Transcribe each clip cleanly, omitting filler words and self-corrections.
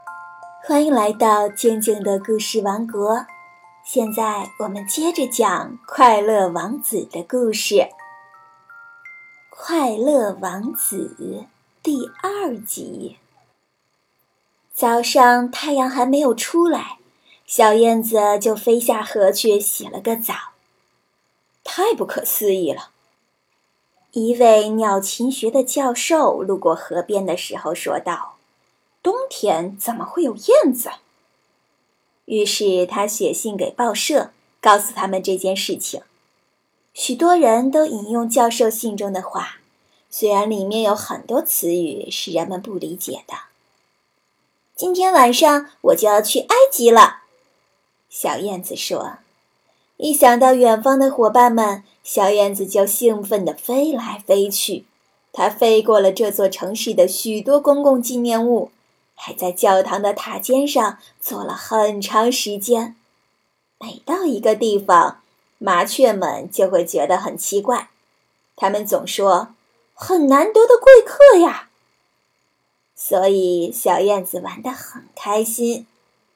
欢迎来到静静的故事王国。现在我们接着讲快乐王子的故事。快乐王子第2集。早上太阳还没有出来，小燕子就飞下河去洗了个澡。太不可思议了！一位鸟禽学的教授路过河边的时候说道：“冬天怎么会有燕子？”于是他写信给报社，告诉他们这件事情。许多人都引用教授信中的话，虽然里面有很多词语是人们不理解的。今天晚上我就要去埃及了，小燕子说。一想到远方的伙伴们，小燕子就兴奋地飞来飞去。它飞过了这座城市的许多公共纪念物，还在教堂的塔尖上坐了很长时间。每到一个地方，麻雀们就会觉得很奇怪，它们总说很难得的贵客呀。所以小燕子玩得很开心。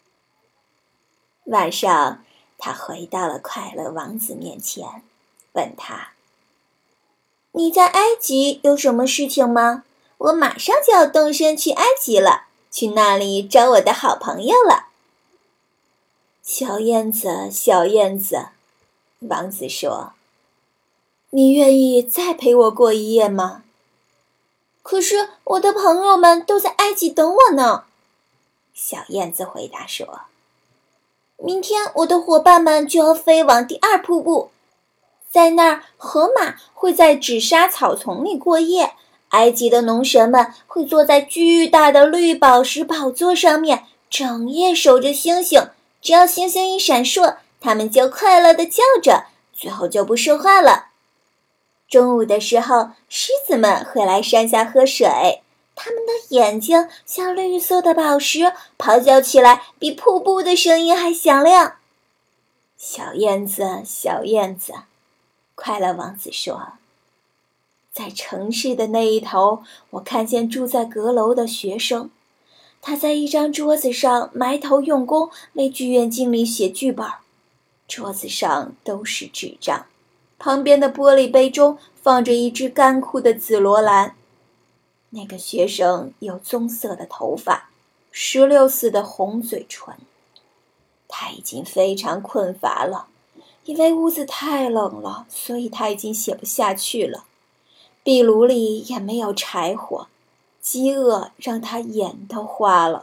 晚上，他回到了快乐王子面前，问他：“你在埃及有什么事情吗？我马上就要动身去埃及了，去那里找我的好朋友了。”小燕子，小燕子，王子说：“你愿意再陪我过一夜吗？”可是我的朋友们都在埃及等我呢，小燕子回答说。明天我的伙伴们就要飞往第2瀑布，在那儿河马会在纸沙草丛里过夜，埃及的农神们会坐在巨大的绿宝石宝座上面，整夜守着星星，只要星星一闪烁，他们就快乐地叫着，最后就不说话了。中午的时候，狮子们会来山下喝水，它们的眼睛像绿色的宝石，咆哮起来比瀑布的声音还响亮。小燕子，小燕子，快乐王子说，在城市的那一头，我看见住在阁楼的学生，他在一张桌子上埋头用功，为剧院经理写剧本，桌子上都是纸张，旁边的玻璃杯中放着一只干枯的紫罗兰。那个学生有棕色的头发，石榴似的红嘴唇。他已经非常困乏了，因为屋子太冷了，所以他已经写不下去了。壁炉里也没有柴火，饥饿让他眼都花了。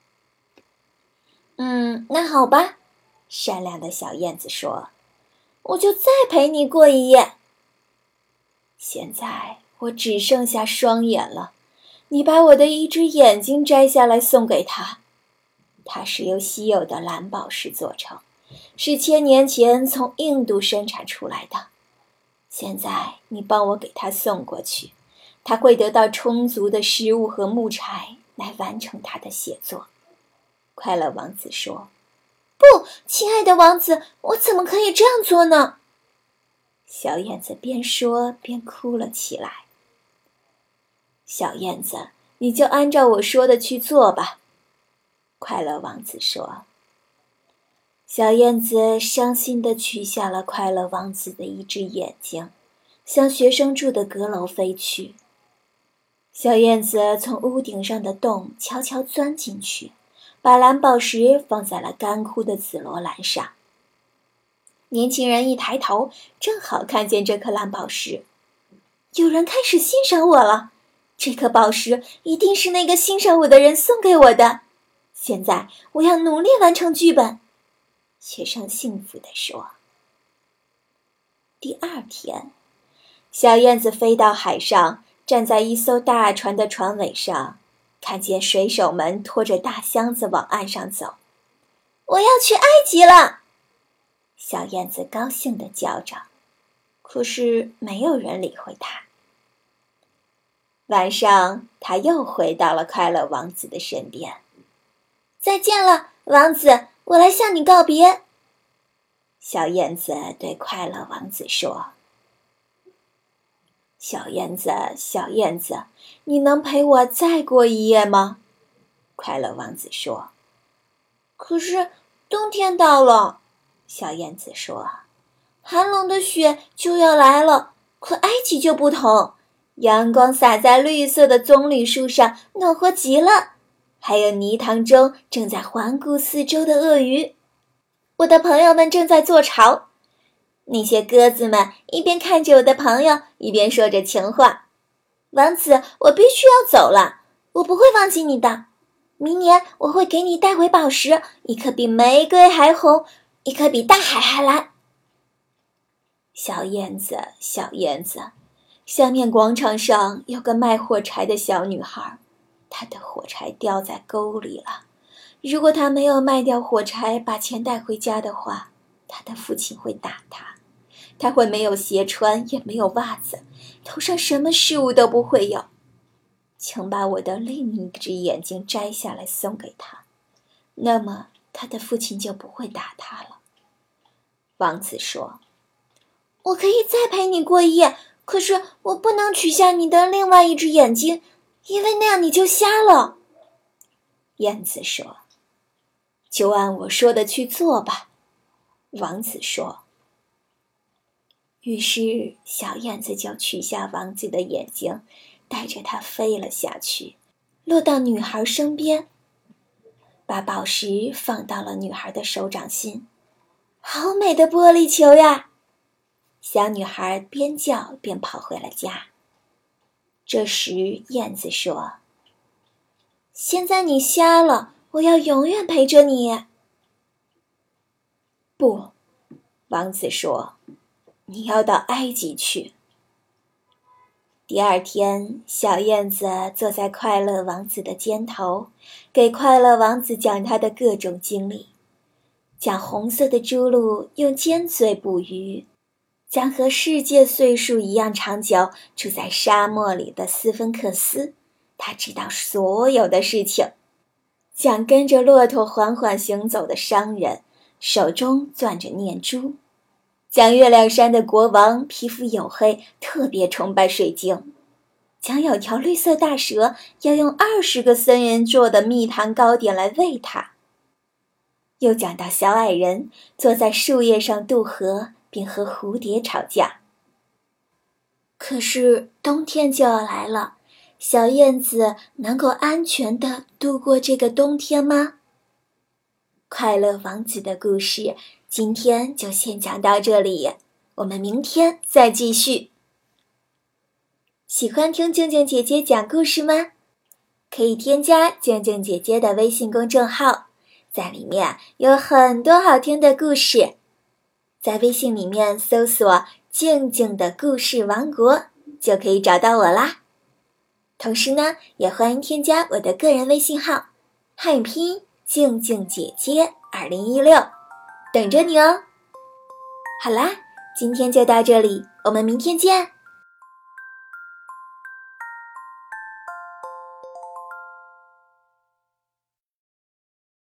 那好吧，善良的小燕子说，我就再陪你过一夜。现在我只剩下双眼了，你把我的一只眼睛摘下来送给他。它是由稀有的蓝宝石做成，是1000年前从印度生产出来的。现在你帮我给他送过去，他会得到充足的食物和木柴来完成他的写作。快乐王子说，不，亲爱的王子，我怎么可以这样做呢？小燕子边说边哭了起来。小燕子，你就按照我说的去做吧，快乐王子说。小燕子伤心地取下了快乐王子的一只眼睛，向学生住的阁楼飞去。小燕子从屋顶上的洞悄悄钻进去，把蓝宝石放在了干枯的紫罗兰上。年轻人一抬头，正好看见这颗蓝宝石。有人开始欣赏我了，这颗宝石一定是那个欣赏我的人送给我的。现在我要努力完成剧本，学生幸福地说。第2天，小燕子飞到海上，站在一艘大船的船尾上，看见水手们拖着大箱子往岸上走。我要去埃及了！小燕子高兴地叫着，可是没有人理会她。晚上，她又回到了快乐王子的身边。再见了，王子，我来向你告别。小燕子对快乐王子说。小燕子，小燕子，你能陪我再过一夜吗？ 快乐王子说。可是冬天到了，小燕子说，寒冷的雪就要来了。可埃及就不同，阳光洒在绿色的棕榈树上，暖和极了。还有泥塘中正在环顾四周的鳄鱼。我的朋友们正在做巢，那些鸽子们一边看着我的朋友，一边说着情话。王子，我必须要走了，我不会忘记你的。明年我会给你带回宝石，一颗比玫瑰还红，一颗比大海还蓝。小燕子，小燕子，下面广场上有个卖火柴的小女孩，她的火柴掉在沟里了。如果她没有卖掉火柴，把钱带回家的话，她的父亲会打她。她会没有鞋穿，也没有袜子，头上什么饰物都不会有。请把我的另一只眼睛摘下来送给她，那么她的父亲就不会打她了。王子说，我可以再陪你过一夜，可是我不能取下你的另外一只眼睛，因为那样你就瞎了。燕子说，就按我说的去做吧。王子说。于是小燕子就取下王子的眼睛，带着它飞了下去，落到女孩身边，把宝石放到了女孩的手掌心。好美的玻璃球呀！小女孩边叫边跑回了家。这时燕子说，现在你瞎了，我要永远陪着你。不，王子说，你要到埃及去。第二天，小燕子坐在快乐王子的肩头，给快乐王子讲他的各种经历，讲红色的猪鹿用尖嘴捕鱼，讲和世界岁数一样长久住在沙漠里的斯芬克斯，他知道所有的事情，讲跟着骆驼缓缓行走的商人，手中攥着念珠，讲月亮山的国王皮肤黝黑，特别崇拜水晶，讲有条绿色大蛇要用20个僧人做的蜜糖糕点来喂它，又讲到小矮人坐在树叶上渡河，并和蝴蝶吵架。可是冬天就要来了，小燕子能够安全地度过这个冬天吗？快乐王子的故事今天就先讲到这里，我们明天再继续。喜欢听静静姐姐讲故事吗？可以添加静静姐姐的微信公众号，在里面有很多好听的故事。在微信里面搜索静静的故事王国就可以找到我啦。同时呢，也欢迎添加我的个人微信号，汉语拼音静静姐姐2016，等着你哦。好啦，今天就到这里，我们明天见。